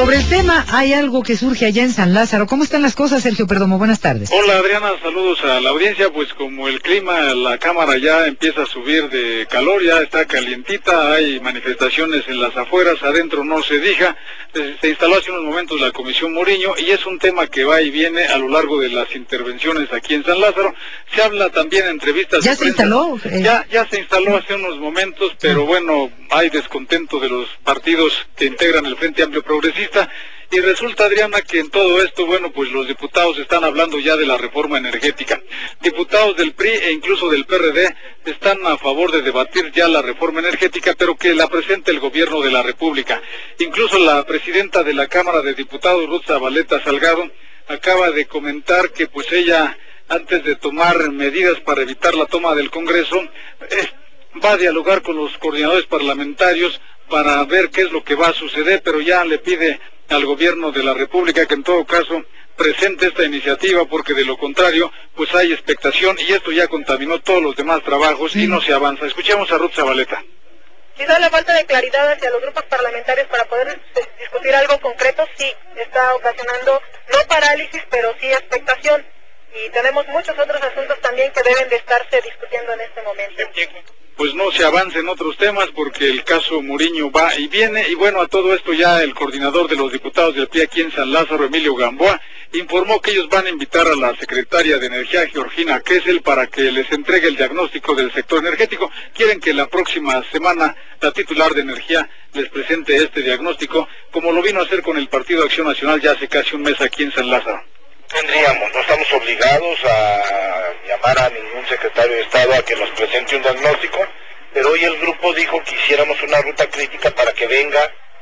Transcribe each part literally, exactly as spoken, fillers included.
Sobre el tema, hay algo que surge allá en San Lázaro. ¿Cómo están las cosas, Sergio Perdomo? Buenas tardes. Hola, Adriana, saludos a la audiencia. Pues como el clima, la cámara ya empieza a subir de calor, ya está calientita, hay manifestaciones en las afueras, adentro no se diga. Se instaló hace unos momentos la Comisión Muriño y es un tema que va y viene a lo largo de las intervenciones aquí en San Lázaro. Se habla también en entrevistas ¿Ya de se prensa. instaló? Eh... Ya, ya se instaló hace unos momentos, pero bueno, hay descontento de los partidos que integran el Frente Amplio Progresista. Y resulta, Adriana, que en todo esto, bueno, pues los diputados están hablando ya de la reforma energética. Diputados del P R I e incluso del P R D están a favor de debatir ya la reforma energética, pero que la presente el gobierno de la República. Incluso la presidenta de la Cámara de Diputados, Ruth Zabaleta Salgado, acaba de comentar que pues ella, antes de tomar medidas para evitar la toma del Congreso, eh, va a dialogar con los coordinadores parlamentarios para ver qué es lo que va a suceder, pero ya le pide al gobierno de la República que en todo caso presente esta iniciativa, porque de lo contrario pues hay expectación y esto ya contaminó todos los demás trabajos y no se avanza. Escuchemos a Ruth Zabaleta. Quizá la falta de claridad hacia los grupos parlamentarios para poder discutir algo concreto sí está ocasionando no parálisis, pero sí expectación, y tenemos muchos otros asuntos también que deben de estarse discutiendo en este momento. Pues no se avanza en otros temas porque el caso Muriño va y viene, y bueno, a todo esto ya el coordinador de los diputados del P R I aquí en San Lázaro, Emilio Gamboa, informó que ellos van a invitar a la secretaria de Energía, Georgina Kessel, para que les entregue el diagnóstico del sector energético. Quieren que la próxima semana la titular de Energía les presente este diagnóstico, como lo vino a hacer con el Partido Acción Nacional ya hace casi un mes aquí en San Lázaro. Tendríamos, no estamos obligados a llamar a ningún secretario de Estado a que nos presente un diagnóstico, pero hoy el grupo dijo que hiciéramos una ruta crítica para que venga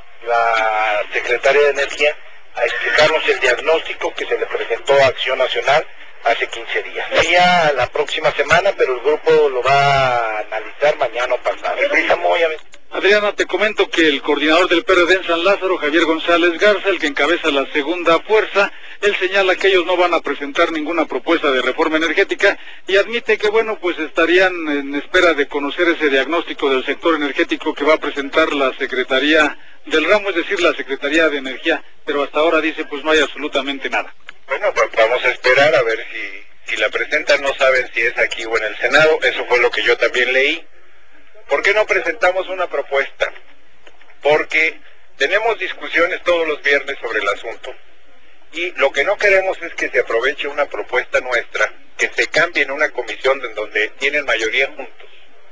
la secretaria de Energía a explicarnos el diagnóstico que se le presentó a Acción Nacional hace quince días. Sería la próxima semana, pero el grupo lo va a analizar mañana o pasado. Adriana, te comento que el coordinador del P R D en San Lázaro, Javier González Garza, el que encabeza la segunda fuerza, él señala que ellos no van a presentar ninguna propuesta de reforma energética y admite que, bueno, pues estarían en espera de conocer ese diagnóstico del sector energético que va a presentar la Secretaría del Ramo, es decir, la Secretaría de Energía, pero hasta ahora dice pues no hay absolutamente nada. Bueno, pues vamos a esperar a ver si, si la presentan, no saben si es aquí o en el Senado, eso fue lo que yo también leí. ¿Por qué no presentamos una propuesta? Porque tenemos discusiones todos los viernes sobre el asunto y lo que no queremos es que se aproveche una propuesta nuestra, que se cambie en una comisión en donde tienen mayoría juntos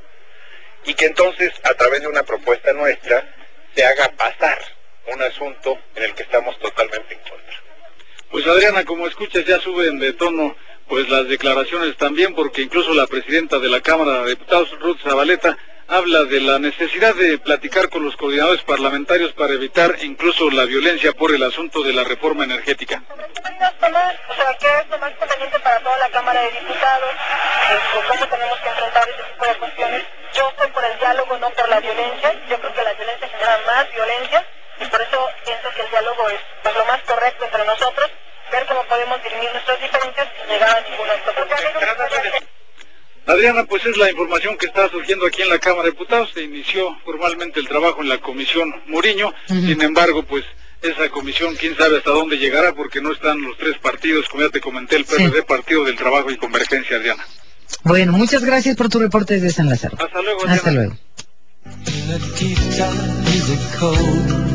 y que entonces a través de una propuesta nuestra se haga pasar un asunto en el que estamos totalmente en contra. Pues Adriana, como escuchas, ya suben de tono pues las declaraciones también, porque incluso la presidenta de la Cámara de Diputados, Ruth Zabaleta, habla de la necesidad de platicar con los coordinadores parlamentarios para evitar incluso la violencia por el asunto de la reforma energética. O sea, ¿qué es lo más conveniente para toda la Cámara de Diputados? ¿Cómo tenemos que enfrentar ese tipo de cuestiones? Yo estoy por el diálogo, no por la violencia. Yo creo que la violencia genera más violencia y por eso pienso que el diálogo es pues, lo más correcto entre nosotros, ver cómo podemos dirimir nuestras diferencias y llegar a ninguna otra. Adriana, pues es la información que está surgiendo aquí en la Cámara de Diputados. Se inició formalmente el trabajo en la Comisión Muriño, uh-huh. Sin embargo, pues esa comisión, quién sabe hasta dónde llegará, porque no están los tres partidos, como ya te comenté, el P R D, sí. Partido del Trabajo y Convergencia, Adriana. Bueno, muchas gracias por tu reporte desde San Lázaro. Hasta luego, Adriana. Hasta luego.